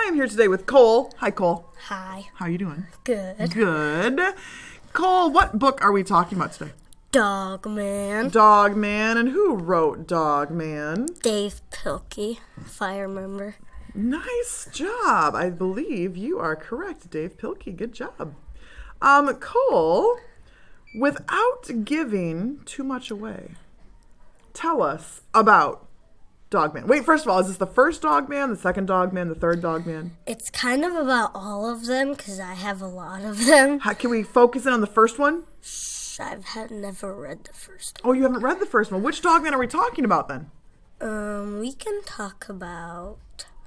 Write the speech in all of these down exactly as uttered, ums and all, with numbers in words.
I am here today with Cole. Hi, Cole. Hi. How are you doing? Good. Good. Cole, what book are we talking about today? Dog Man. Dog Man. And who wrote Dog Man? Dave Pilkey, if I remember. Nice job. I believe you are correct, Dave Pilkey. Good job. Um, Cole, without giving too much away, tell us about Dog Man. Wait, first of all, is this the first Dog Man, the second Dog Man, the third Dog Man? It's kind of about all of them because I have a lot of them. How, can we focus in on the first one? Shh, I've had, never read the first Oh, you haven't read the first one. Which Dog Man are we talking about then? Um, we can talk about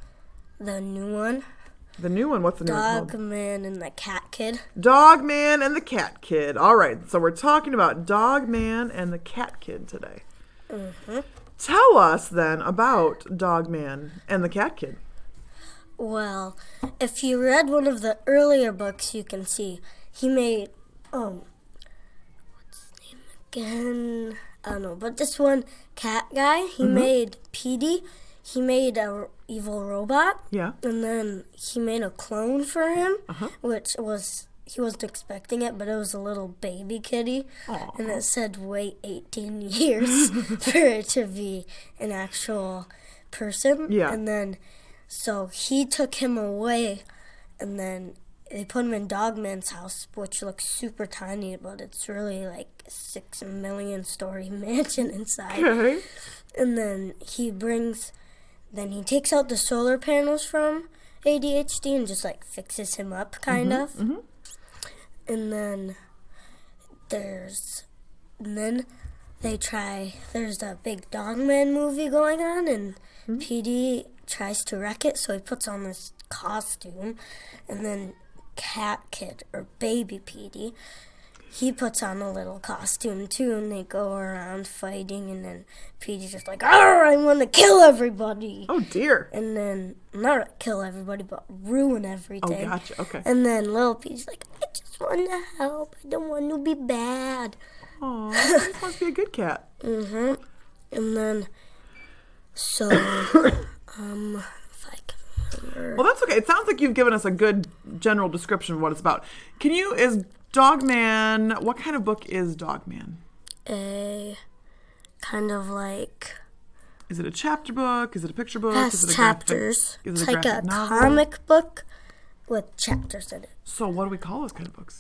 the new one. The new one? What's the new one called? Dog Man and the Cat Kid. Dog Man and the Cat Kid. All right, so we're talking about Dog Man and the Cat Kid today. Mm-hmm. Tell us then about Dog Man and the Cat Kid. Well, if you read one of the earlier books, you can see he made, um, what's his name again? I don't know, but this one cat guy, he mm-hmm. made Petey. He made a evil robot. Yeah. And then he made a clone for him, uh-huh. which was, he wasn't expecting it, but it was a little baby kitty. Aww. And it said wait eighteen years for it to be an actual person. Yeah. And then, so he took him away, and then they put him in Dog Man's house, which looks super tiny, but it's really like a six million story mansion inside. Okay. And then he brings... Then he takes out the solar panels from A D H D and just, like, fixes him up, kind mm-hmm, of. Mm-hmm. And then there's... And then they try... There's a big Dog Man movie going on, and mm-hmm. Petey tries to wreck it, so he puts on this costume. And then Cat Kid, or Baby Petey, he puts on a little costume, too, and they go around fighting, and then Petey's just like, "Arr, I want to kill everybody!" Oh, dear. And then, not kill everybody, but ruin everything. Oh, gotcha, okay. And then little Petey's like, "I just want to help. I don't want to be bad." Aw, he must be a good cat. Mm-hmm. And then, so, um, if I can remember. Well, that's okay. It sounds like you've given us a good general description of what it's about. Can you, is Dog Man, what kind of book is Dog Man? A kind of like... Is it a chapter book? Is it a picture book? Has is it a chapters. Graphic, is it's it a like a novel? comic book with chapters in it. So what do we call those kind of books?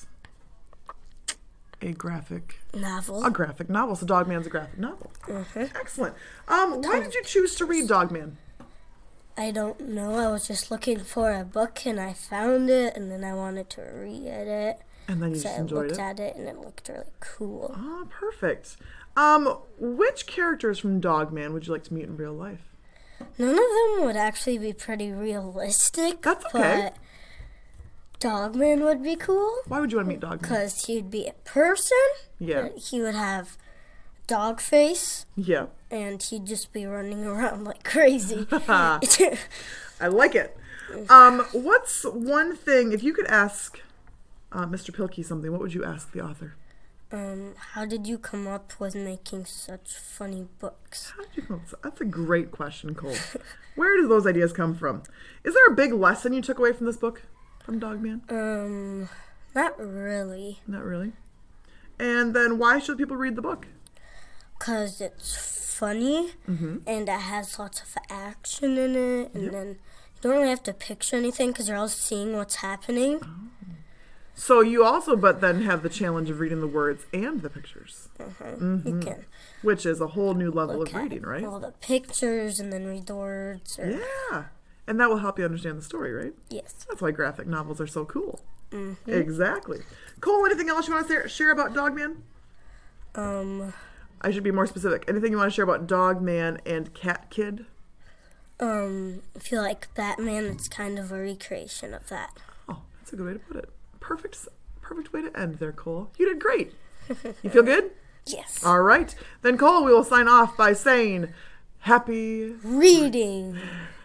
A graphic... Novel. A graphic novel. So Dog Man's a graphic novel. Mm-hmm. Excellent. Um, why did you choose to read Dog Man? I don't know. I was just looking for a book and I found it, and then I wanted to read it. And then you so just I enjoyed looked it? at it, and it looked really cool. Oh, perfect. Um, which characters from Dog Man would you like to meet in real life? None of them would actually be pretty realistic. That's okay. But Dog Man would be cool. Why would you want to meet Dog Man? Because he'd be a person. Yeah. He would have dog face. Yeah. And he'd just be running around like crazy. I like it. Um, what's one thing, if you could ask uh, Mister Pilkey something, what would you ask the author? Um, how did you come up with making such funny books? How did you come up with That's a great question, Cole. Where do those ideas come from? Is there a big lesson you took away from this book, from Dog Man? Um, not really. Not really? And then why should people read the book? Because it's funny, mm-hmm. and it has lots of action in it, and yep. then you don't really have to picture anything because you're all seeing what's happening. Oh. So you also, but then have the challenge of reading the words and the pictures. Uh-huh. Mm-hmm. You can. Which is a whole new level Look of reading, right? all the pictures and then read the words. Or... Yeah. And that will help you understand the story, right? Yes. That's why graphic novels are so cool. Mm-hmm. Exactly. Cole, anything else you want to share about Dog Man? Um... I should be more specific. Anything you want to share about Dog Man and Cat Kid? Um, I feel like Batman, it's kind of a recreation of that. Oh, that's a good way to put it. Perfect, perfect way to end there, Cole. You did great. You feel good? Yes. All right. Then, Cole, we will sign off by saying happy reading.